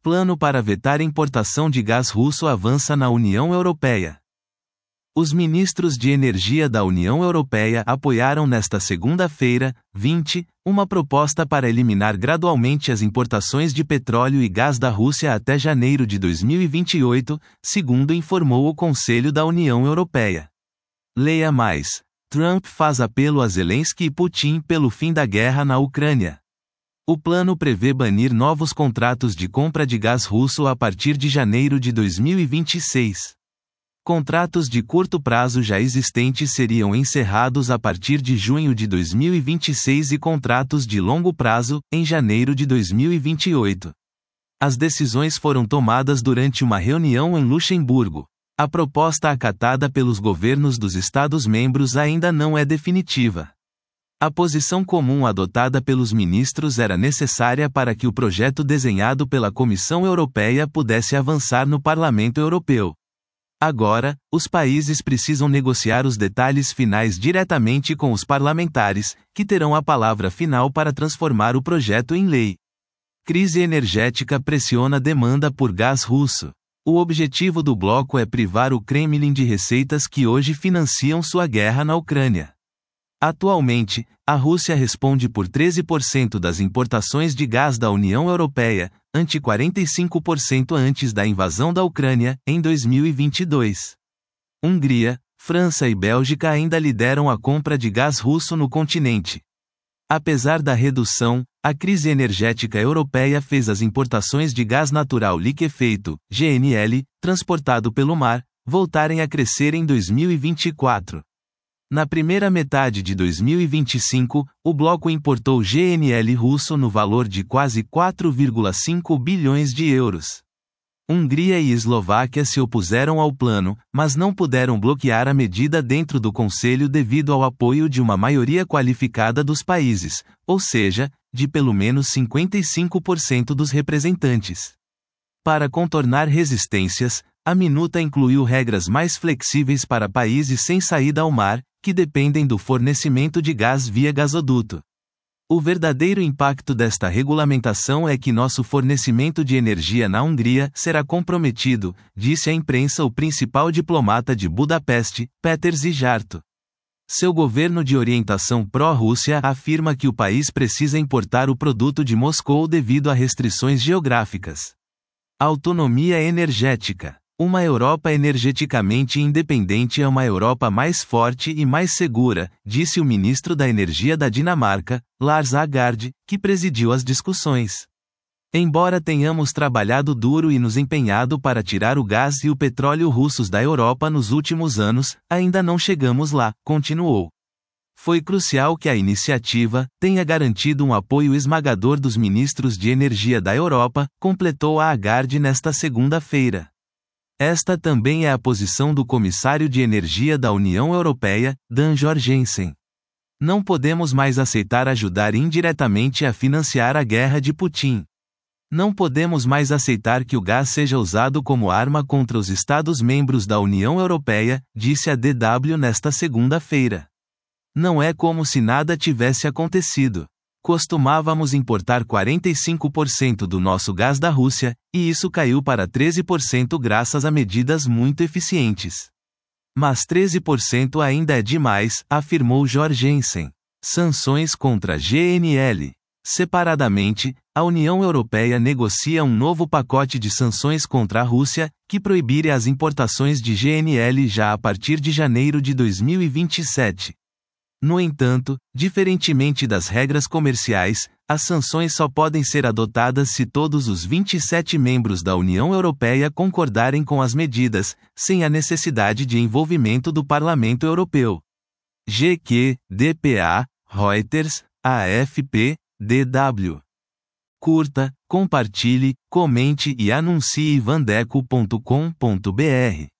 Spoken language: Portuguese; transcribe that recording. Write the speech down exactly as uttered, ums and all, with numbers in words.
Plano para vetar importação de gás russo avança na União Europeia. Os ministros de energia da União Europeia apoiaram nesta segunda-feira, vinte, uma proposta para eliminar gradualmente as importações de petróleo e gás da Rússia até janeiro de dois mil e vinte e oito, segundo informou o Conselho da União Europeia. Leia mais. Trump faz apelo a Zelensky e Putin pelo fim da guerra na Ucrânia. O plano prevê banir novos contratos de compra de gás russo a partir de janeiro de dois mil e vinte e seis. Contratos de curto prazo já existentes seriam encerrados a partir de junho de dois mil e vinte e seis e contratos de longo prazo, em janeiro de dois mil e vinte e oito. As decisões foram tomadas durante uma reunião em Luxemburgo. A proposta acatada pelos governos dos Estados-membros ainda não é definitiva. A posição comum adotada pelos ministros era necessária para que o projeto desenhado pela Comissão Europeia pudesse avançar no Parlamento Europeu. Agora, os países precisam negociar os detalhes finais diretamente com os parlamentares, que terão a palavra final para transformar o projeto em lei. Crise energética pressiona a demanda por gás russo. O objetivo do bloco é privar o Kremlin de receitas que hoje financiam sua guerra na Ucrânia. Atualmente, a Rússia responde por treze por cento das importações de gás da União Europeia, ante quarenta e cinco por cento antes da invasão da Ucrânia, em dois mil e vinte e dois. Hungria, França e Bélgica ainda lideram a compra de gás russo no continente. Apesar da redução, a crise energética europeia fez as importações de gás natural liquefeito, G N L, transportado pelo mar, voltarem a crescer em dois mil e vinte e quatro. Na primeira metade de dois mil e vinte e cinco, o bloco importou G N L russo no valor de quase quatro vírgula cinco bilhões de euros. Hungria e Eslováquia se opuseram ao plano, mas não puderam bloquear a medida dentro do Conselho devido ao apoio de uma maioria qualificada dos países, ou seja, de pelo menos cinquenta e cinco por cento dos representantes. Para contornar resistências, a minuta incluiu regras mais flexíveis para países sem saída ao mar, que dependem do fornecimento de gás via gasoduto. O verdadeiro impacto desta regulamentação é que nosso fornecimento de energia na Hungria será comprometido, disse à imprensa o principal diplomata de Budapeste, Péter Szijjártó. Seu governo de orientação pró-Rússia afirma que o país precisa importar o produto de Moscou devido a restrições geográficas. Autonomia energética. Uma Europa energeticamente independente é uma Europa mais forte e mais segura, disse o ministro da Energia da Dinamarca, Lars Agard, que presidiu as discussões. Embora tenhamos trabalhado duro e nos empenhado para tirar o gás e o petróleo russos da Europa nos últimos anos, ainda não chegamos lá, continuou. Foi crucial que a iniciativa tenha garantido um apoio esmagador dos ministros de energia da Europa, completou a Agard nesta segunda-feira. Esta também é a posição do comissário de energia da União Europeia, Dan Jorgensen. Não podemos mais aceitar ajudar indiretamente a financiar a guerra de Putin. Não podemos mais aceitar que o gás seja usado como arma contra os Estados-membros da União Europeia, disse a D W nesta segunda-feira. Não é como se nada tivesse acontecido. Costumávamos importar quarenta e cinco por cento do nosso gás da Rússia, e isso caiu para treze por cento graças a medidas muito eficientes. Mas treze por cento ainda é demais, afirmou Jorgensen. Sanções contra G N L. Separadamente, a União Europeia negocia um novo pacote de sanções contra a Rússia, que proibiria as importações de G N L já a partir de janeiro de dois mil e vinte e sete. No entanto, diferentemente das regras comerciais, as sanções só podem ser adotadas se todos os vinte e sete membros da União Europeia concordarem com as medidas, sem a necessidade de envolvimento do Parlamento Europeu. G Q, D P A, Reuters, A F P, D W. Curta, compartilhe, comente e anuncie vandeco ponto com ponto br.